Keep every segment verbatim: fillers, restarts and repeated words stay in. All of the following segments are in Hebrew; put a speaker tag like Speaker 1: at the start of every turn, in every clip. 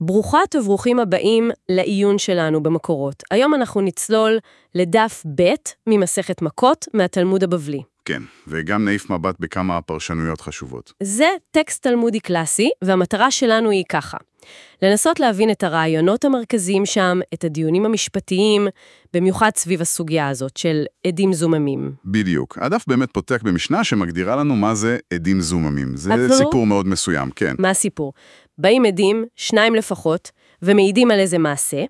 Speaker 1: ברוכת וברוכים הבאים לעיון שלנו במקורות. היום אנחנו נצלול לדף ב' ממסכת מכות מהתלמוד הבבלי.
Speaker 2: כן, וגם נעיף מבט בכמה פרשנויות חשובות.
Speaker 1: זה טקסט תלמודי קלאסי, והמטרה שלנו היא ככה. לנסות להבין את הרעיונות המרכזיים שם, את הדיונים המשפטיים, במיוחד סביב הסוגיה הזאת של עדים זוממים.
Speaker 2: בדיוק. הדף באמת פותח במשנה שמגדירה לנו מה זה עדים זוממים. זה
Speaker 1: אפילו?
Speaker 2: סיפור מאוד מסוים, כן.
Speaker 1: מה הסיפור? באים עדים, שניים לפחות, ומעידים על איזה מעשה,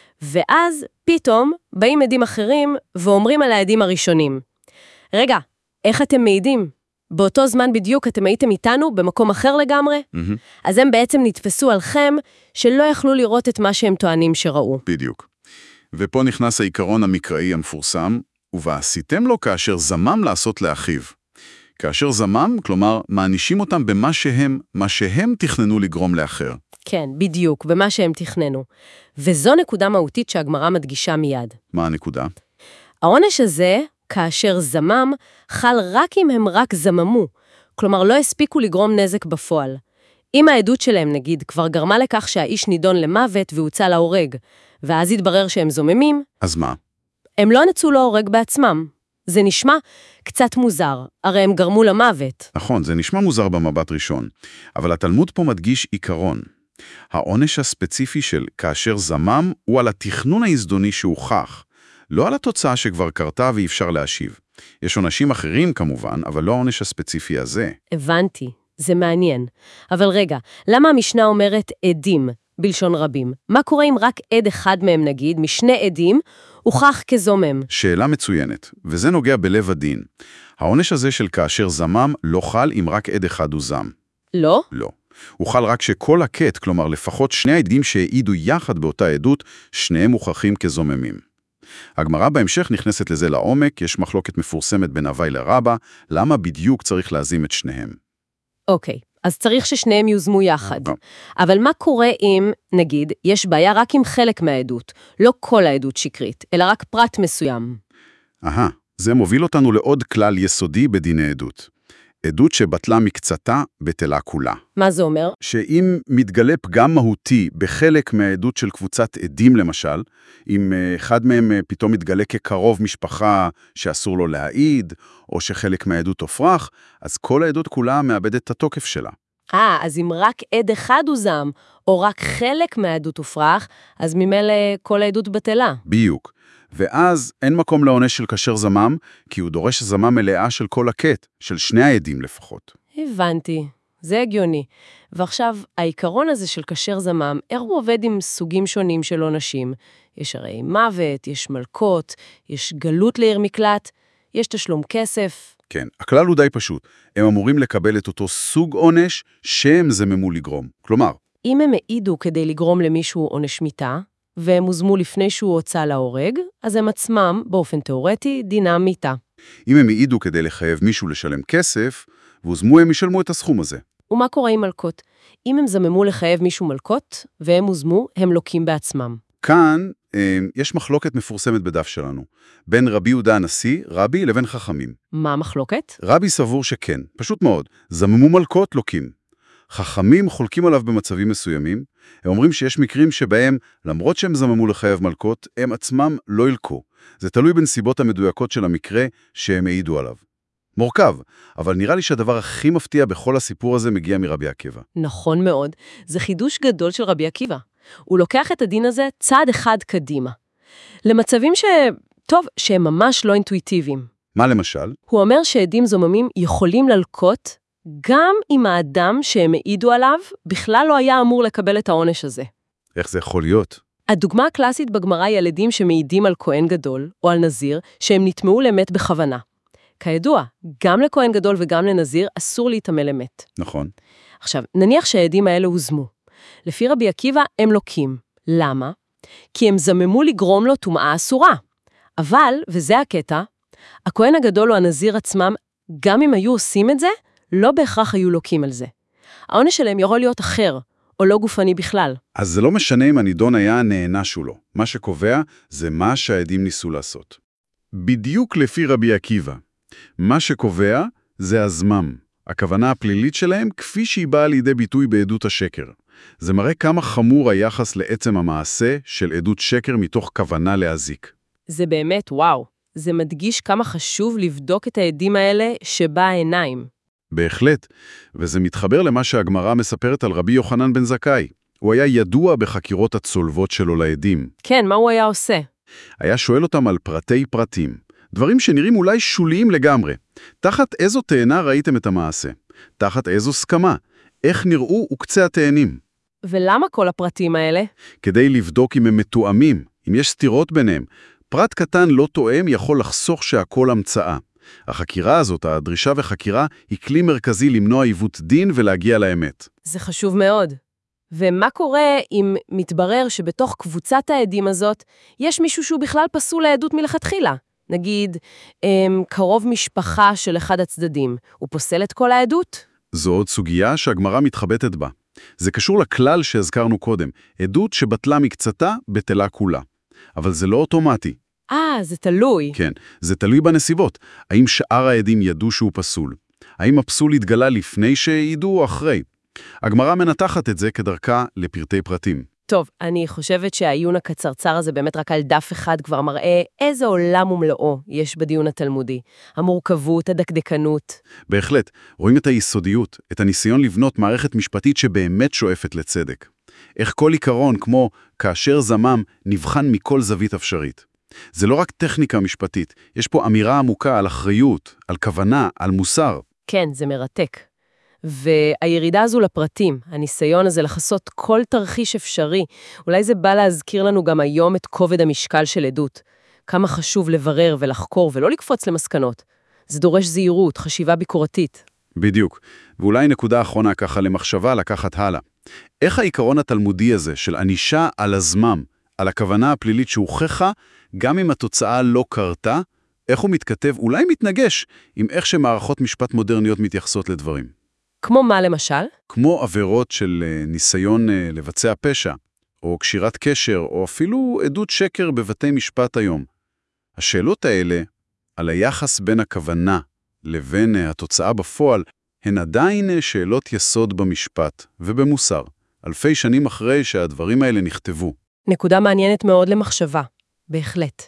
Speaker 1: ואז פתאום באים עדים אחרים ואומרים על העדים הראשונים. רגע, איך אתם מעידים? באותו זמן בדיוק אתם הייתם איתנו במקום אחר לגמרי?
Speaker 2: Mm-hmm.
Speaker 1: אז הם בעצם נתפסו עליכם שלא יכלו לראות את מה שהם טוענים שראו.
Speaker 2: בדיוק. ופה נכנס העיקרון המקראי המפורסם, ובעשיתם לו כאשר זמם לעשות לאחיו. כאשר זמם, כלומר, מענישים אותם במה שהם, מה שהם תכננו לגרום לאחר.
Speaker 1: כן, בדיוק, במה שהם תכננו. וזו נקודה מהותית שהגמרא מדגישה מיד.
Speaker 2: מה הנקודה?
Speaker 1: העונש הזה, כאשר זמם, חל רק אם הם רק זממו, כלומר לא הספיקו לגרום נזק בפועל. אם העדות שלהם, נגיד, כבר גרמה לכך שהאיש נידון למוות והוצא להורג, ואז התברר שהם זוממים,
Speaker 2: אז מה?
Speaker 1: הם לא נצאו להורג בעצמם. זה נשמע קצת מוזר, הרי הם גרמו למוות.
Speaker 2: נכון, זה נשמע מוזר במבט ראשון, אבל התלמוד פה מדגיש עיקרון. העונש הספציפי של כאשר זמם הוא על התכנון ההזדוני שהוכח, לא על התוצאה שכבר קרתה ואי אפשר להשיב. יש עונשים אחרים כמובן, אבל לא העונש הספציפי הזה.
Speaker 1: הבנתי, זה מעניין. אבל רגע, למה המשנה אומרת עדים בלשון רבים? מה קורה אם רק עד אחד מהם נגיד, משני עדים, הוכח כזומם?
Speaker 2: שאלה מצוינת, וזה נוגע בלב הדין. העונש הזה של כאשר זמם לא חל אם רק עד אחד הוא זם.
Speaker 1: לא?
Speaker 2: לא. הוא חל רק שכל הקט, כלומר לפחות שני העדים שהעידו יחד באותה עדות, שניהם מוכחים כזוממים. הגמרא בהמשך נכנסת לזה לעומק, יש מחלוקת מפורסמת בין אביי לרבא, למה בדיוק צריך להזים את שניהם.
Speaker 1: אוקיי, אז צריך ששניהם יוזמו יחד. אבל מה קורה אם, נגיד, יש בעיה רק עם חלק מהעדות, לא כל העדות שקרית, אלא רק פרט מסוים?
Speaker 2: אהה, זה מוביל אותנו לעוד כלל יסודי בדיני עדות. עדות שבטלה מקצתה, בטלה כולה.
Speaker 1: מה זה אומר?
Speaker 2: שאם מתגלה פגם מהותי בחלק מהעדות של קבוצת עדים למשל, אם אחד מהם פתאום מתגלה כקרוב משפחה שאסור לו להעיד, או שחלק מהעדות הופרך, אז כל העדות כולה מאבדת את התוקף שלה.
Speaker 1: אה, אז אם רק עד אחד הוא זם, או רק חלק מהעדות הופרך, אז ממילא כל העדות בטלה.
Speaker 2: בדיוק. ואז אין מקום לעונש של כאשר זמם, כי הוא דורש זמה מלאה של כל הקט, של שני העדים לפחות.
Speaker 1: הבנתי, זה הגיוני. ועכשיו, העיקרון הזה של כאשר זמם, איך הוא עובד עם סוגים שונים של עונשים? יש הרי מוות, יש מלכות, יש גלות לעיר מקלט, יש תשלום כסף.
Speaker 2: כן, הכלל הוא די פשוט. הם אמורים לקבל את אותו סוג עונש שהם זממו לגרום. כלומר,
Speaker 1: אם הם העידו כדי לגרום למישהו עונש מיתה, והם הוזמו לפני שהוא הוצא להורג, אז הם עצמם, באופן תיאורטי, דינם מיתה.
Speaker 2: אם הם העידו כדי לחייב מישהו לשלם כסף, והוזמו הם ישלמו את הסכום הזה.
Speaker 1: ומה קורה עם מלכות? אם הם זממו לחייב מישהו מלכות, והם הוזמו, הם לוקים בעצמם.
Speaker 2: כאן אה, יש מחלוקת מפורסמת בדף שלנו, בין רבי יהודה הנשיא, רבי, לבין חכמים.
Speaker 1: מה המחלוקת?
Speaker 2: רבי סבור שכן, פשוט מאוד, זממו מלכות לוקים. חכמים חולקים עליו במצבים מסוימים, הם אומרים שיש מקרים שבהם, למרות שהם זממו לחייב מלכות, הם עצמם לא ילקו. זה תלוי בנסיבות המדויקות של המקרה שהם העידו עליו. מורכב, אבל נראה לי שהדבר הכי מפתיע בכל הסיפור הזה מגיע מרבי עקיבא.
Speaker 1: נכון מאוד, זה חידוש גדול של רבי עקיבא. הוא לוקח את הדין הזה צעד אחד קדימה. למצבים ש... טוב, שהם ממש לא אינטואיטיביים.
Speaker 2: מה למשל?
Speaker 1: הוא אומר שעדים זוממים יכולים ללקות גם אם האדם שהם העידו עליו בכלל לא היה אמור לקבל את העונש הזה.
Speaker 2: איך זה יכול להיות?
Speaker 1: הדוגמה הקלאסית בגמרא היא על עדים שמעידים על כהן גדול או על נזיר שהם נטמעו למת בכוונה. כידוע, גם לכהן גדול וגם לנזיר אסור להתאמה למת.
Speaker 2: נכון.
Speaker 1: עכשיו, נניח שהעדים האלה הוזמו. לפי רבי עקיבא הם לוקים. למה? כי הם זממו לגרום לו טומאה אסורה. אבל, וזה הקטע, הכהן הגדול או הנזיר עצמם, גם אם היו עושים את זה, לא בהכרח היו לוקים על זה. העונש שלהם יכול להיות אחר, או לא גופני בכלל.
Speaker 2: אז זה לא משנה אם הנידון היה נענש או לא. מה שקובע זה מה שהעדים ניסו לעשות. בדיוק לפי רבי עקיבא. מה שקובע זה הזמם, הכוונה הפלילית שלהם כפי שהיא באה לידי ביטוי בעדות השקר. זה מראה כמה חמור היחס לעצם המעשה של עדות שקר מתוך כוונה להזיק.
Speaker 1: זה באמת וואו. זה מדגיש כמה חשוב לבדוק את העדים האלה שבה העיניים.
Speaker 2: בהחלט, וזה מתחבר למה שהגמרא מספרת על רבי יוחנן בן זכאי. הוא היה ידוע בחקירות הצולבות שלו לעדים.
Speaker 1: כן, מה הוא היה עושה?
Speaker 2: היה שואל אותם על פרטי פרטים, דברים שנראים אולי שוליים לגמרי. תחת איזו תאנה ראיתם את המעשה? תחת איזו סכמה? איך נראו וקצה התאנים?
Speaker 1: ולמה כל הפרטים האלה?
Speaker 2: כדי לבדוק אם הם מתואמים, אם יש סתירות ביניהם. פרט קטן לא תואם יכול לחסוך שהכל המצאה. החקירה הזאת, הדרישה וחקירה, היא כלי מרכזי למנוע עיוות דין ולהגיע לאמת.
Speaker 1: זה חשוב מאוד. ומה קורה אם מתברר שבתוך קבוצת העדים הזאת יש מישהו שהוא בכלל פסול לעדות מלכתחילה? נגיד, הם, קרוב משפחה של אחד הצדדים. הוא פוסל את כל העדות?
Speaker 2: זו עוד סוגיה שהגמרא מתחבטת בה. זה קשור לכלל שהזכרנו קודם. עדות שבטלה מקצתה, בטלה כולה. אבל זה לא אוטומטי.
Speaker 1: אה, זה תלוי.
Speaker 2: כן, זה תלוי בנסיבות. האם שאר העדים ידעו שהוא פסול? האם הפסול התגלה לפני שידעו או אחרי? הגמרא מנתחת את זה כדרכה לפרטי פרטים.
Speaker 1: טוב, אני חושבת שהעיון הקצרצר הזה באמת רק על דף אחד כבר מראה איזה עולם ומלואו יש בדיון התלמודי. המורכבות, הדקדקנות.
Speaker 2: בהחלט, רואים את היסודיות, את הניסיון לבנות מערכת משפטית שבאמת שואפת לצדק. איך כל עיקרון, כמו כאשר זמם, נבחן מכל זווית אפשרית. זה לא רק טכניקה משפטית, יש פה אמירה עמוקה על אחריות, על כוונה, על מוסר.
Speaker 1: כן, זה מרתק. והירידה הזו לפרטים, הניסיון הזה לחסות כל תרחיש אפשרי, אולי זה בא להזכיר לנו גם היום את כובד המשקל של עדות. כמה חשוב לברר ולחקור ולא לקפוץ למסקנות. זה דורש זהירות, חשיבה ביקורתית.
Speaker 2: בדיוק. ואולי נקודה אחרונה ככה למחשבה לקחת הלאה. איך העיקרון התלמודי הזה של ענישה על הזמם, על הכוונה הפלילית שהוכחה, גם אם התוצאה לא קרתה, איך הוא מתכתב, אולי מתנגש, עם איך שמערכות משפט מודרניות מתייחסות לדברים.
Speaker 1: כמו מה למשל?
Speaker 2: כמו עבירות של ניסיון לבצע פשע, או קשירת קשר, או אפילו עדות שקר בבתי משפט היום. השאלות האלה, על היחס בין הכוונה לבין התוצאה בפועל, הן עדיין שאלות יסוד במשפט ובמוסר, אלפי שנים אחרי שהדברים האלה נכתבו.
Speaker 1: נקודה מעניינת מאוד למחשבה, בהחלט.